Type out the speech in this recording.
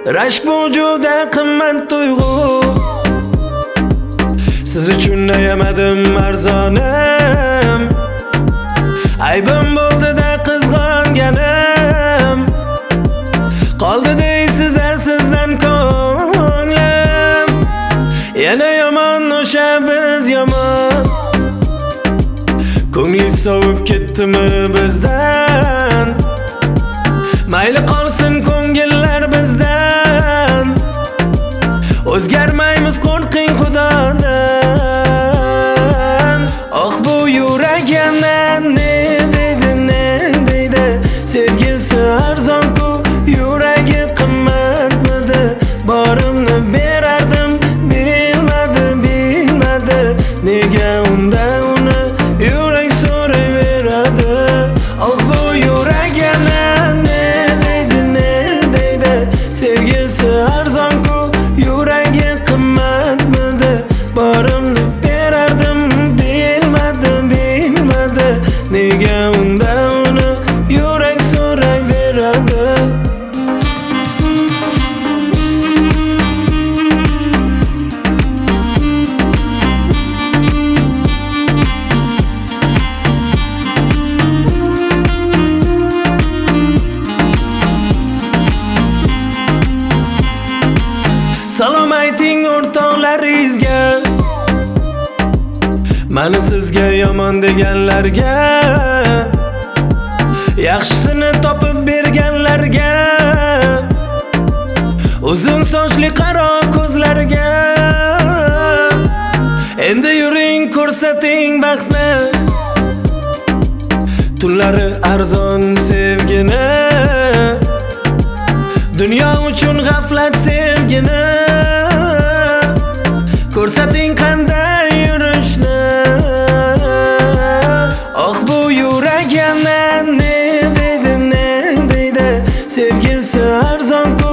Rashk bu juda qimmat tuyg'u. Siz uchun yemadim arzonim. Aybim bo'ldi-da qizg'onganim. Qoldi deysiz sizdan ko'nglim. Yana yomon o'sha biz yomon. Ko'nglingiz sovib ketdimi bizdan? Mayli qolsin ko'ngillar bizdan. O'zgarmaymiz qo'rqing Xudodan. Oh bu yurak yana ne deydi? Sevgisi arzon-ku, yuragi qimmatmidi? Borimni berardim, bilmadi. Nega unda uni yurak so'rayveradi? Oh bu yurak yana ne deydi? Sevgisi arzon-ku, yuragi qimmatmidi? Borimni berardim, bilmadi. Nega unda uni yurak so'rayveradi? Salom ayting o'rtoqlaringizga, mani sizga yomon deganlarga, yaxshisini topib berganlarga, uzun sochli qaro ko'zlarga. Endi yuring ko'rsating baxtni, tunlari arzon sevgini, dunyo uchun g'aflat sevgini. Ko'rsating qanday yurishni. Oh bu yurak yana ne deydi? Sevgisi arzon-ku,